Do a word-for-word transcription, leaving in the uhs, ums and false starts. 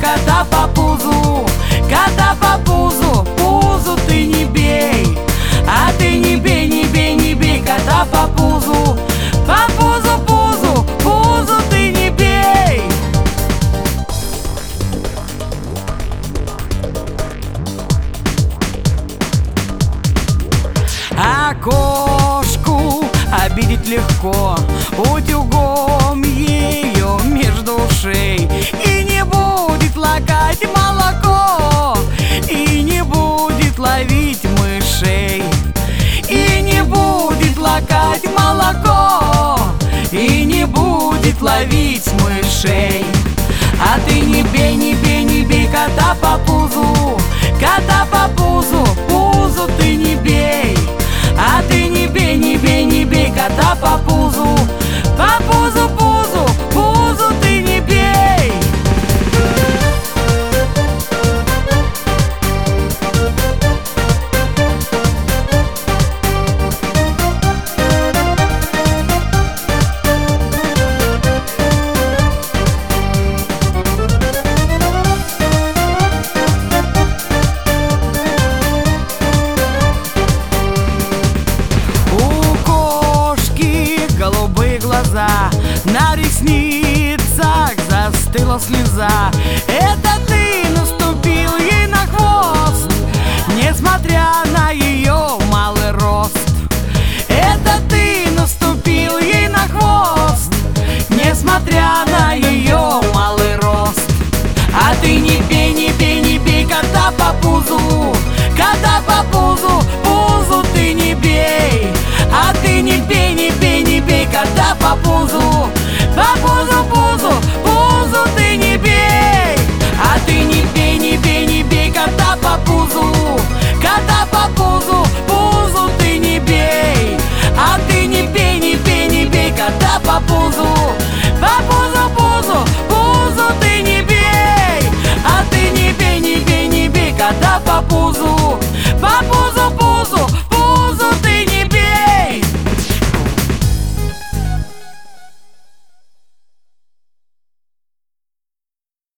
кота по пузу, кота по пузу, пузу ты не бей. А ты не бей, не бей, не бей кота по пузу, по пузу, пузу, пузу ты не бей. А кошку обидеть легко, утюгом ее между ушей, и не будет лакать молоко, и не будет ловить мышей, и не будет лакать молоко, и не будет ловить мышей. А ты не бей, не бей, не бей кота по пузу, кота по пузу, пузу ты не бей. А ты не бей, не бей, не бей кота по пузу, по пузу, пузу, пузу ты не бей. Голубые глаза, на ресницах застыла слеза.